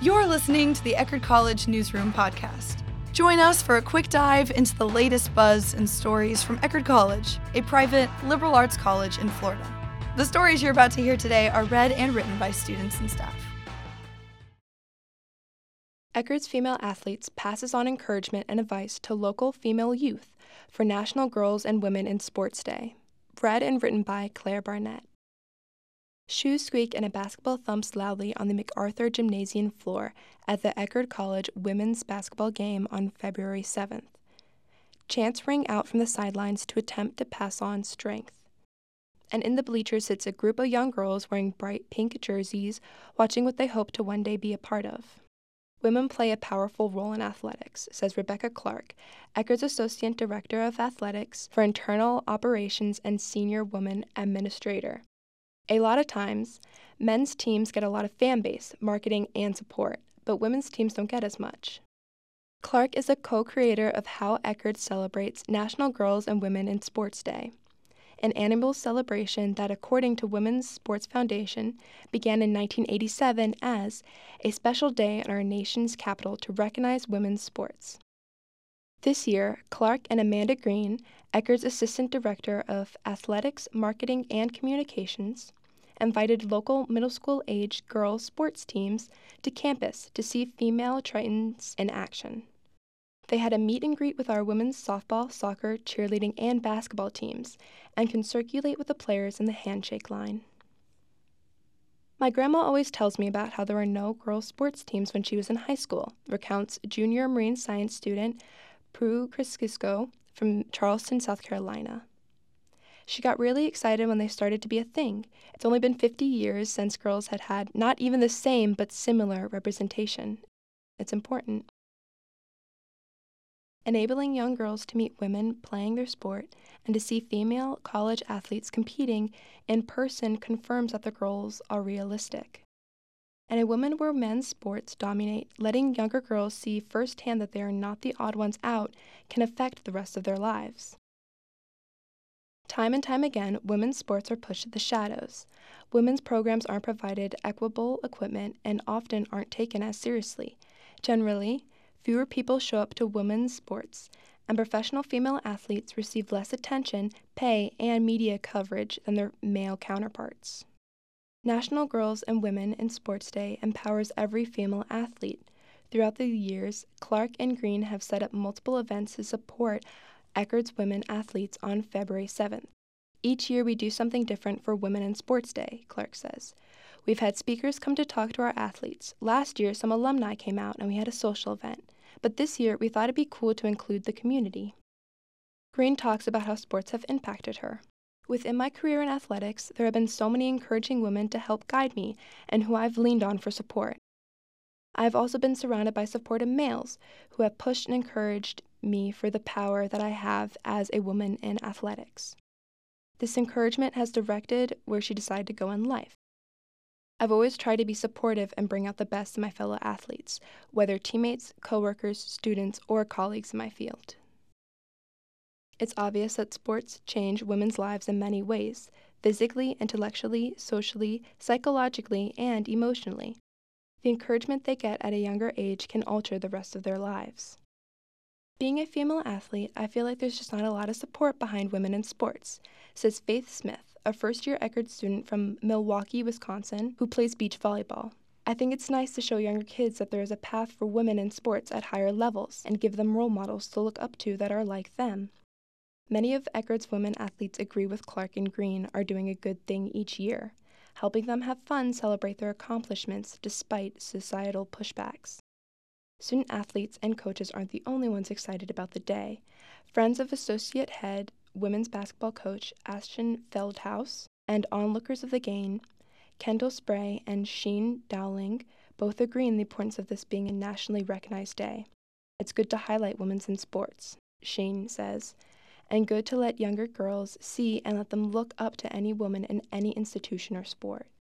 You're listening to the Eckerd College Newsroom podcast. Join us for a quick dive into the latest buzz and stories from Eckerd College, a private liberal arts college in Florida. The stories you're about to hear today are read and written by students and staff. Eckerd's Female Athletes passes on encouragement and advice to local female youth for National Girls and Women in Sports Day. Read and written by Claire Barnett. Shoes squeak and a basketball thumps loudly on the MacArthur Gymnasium floor at the Eckerd College women's basketball game on February 7th. Chants ring out from the sidelines to attempt to pass on strength. And in the bleachers sits a group of young girls wearing bright pink jerseys, watching what they hope to one day be a part of. Women play a powerful role in athletics, says Rebecca Clark, Eckerd's Associate Director of Athletics for Internal Operations and Senior Woman Administrator. A lot of times, men's teams get a lot of fan base, marketing, and support, but women's teams don't get as much. Clark is a co-creator of how Eckerd celebrates National Girls and Women in Sports Day, an annual celebration that, according to Women's Sports Foundation, began in 1987 as a special day in our nation's capital to recognize women's sports. This year, Clark and Amanda Green, Eckerd's Assistant Director of Athletics, Marketing, and Communications, invited local middle school-aged girls' sports teams to campus to see female Tritons in action. They had a meet and greet with our women's softball, soccer, cheerleading, and basketball teams, and can circulate with the players in the handshake line. My grandma always tells me about how there were no girls' sports teams when she was in high school, recounts junior marine science student Prue Criscisco from Charleston, South Carolina. She got really excited when they started to be a thing. It's only been 50 years since girls had not even the same but similar representation. It's important. Enabling young girls to meet women playing their sport and to see female college athletes competing in person confirms that the goals are realistic. In a woman where men's sports dominate, letting younger girls see firsthand that they are not the odd ones out can affect the rest of their lives. Time and time again, women's sports are pushed to the shadows. Women's programs aren't provided equitable equipment and often aren't taken as seriously. Generally, fewer people show up to women's sports, and professional female athletes receive less attention, pay, and media coverage than their male counterparts. National Girls and Women in Sports Day empowers every female athlete. Throughout the years, Clark and Green have set up multiple events to support Eckerd's women athletes on February 7th. Each year we do something different for Women in Sports Day, Clark says. We've had speakers come to talk to our athletes. Last year, some alumni came out and we had a social event. But this year, we thought it'd be cool to include the community. Green talks about how sports have impacted her. Within my career in athletics, there have been so many encouraging women to help guide me and who I've leaned on for support. I've also been surrounded by supportive males who have pushed and encouraged me for the power that I have as a woman in athletics. This encouragement has directed where she decided to go in life. I've always tried to be supportive and bring out the best in my fellow athletes, whether teammates, coworkers, students, or colleagues in my field. It's obvious that sports change women's lives in many ways, physically, intellectually, socially, psychologically, and emotionally. The encouragement they get at a younger age can alter the rest of their lives. Being a female athlete, I feel like there's just not a lot of support behind women in sports, says Faith Smith, a first-year Eckerd student from Milwaukee, Wisconsin, who plays beach volleyball. I think it's nice to show younger kids that there is a path for women in sports at higher levels and give them role models to look up to that are like them. Many of Eckerd's women athletes agree with Clark and Green are doing a good thing each year, helping them have fun celebrate their accomplishments despite societal pushbacks. Student athletes and coaches aren't the only ones excited about the day. Friends of Associate Head Women's Basketball Coach Ashton Feldhaus and onlookers of the game, Kendall Spray and Sheen Dowling, both agree in the importance of this being a nationally recognized day. It's good to highlight women in sports, Sheen says, and good to let younger girls see and let them look up to any woman in any institution or sport.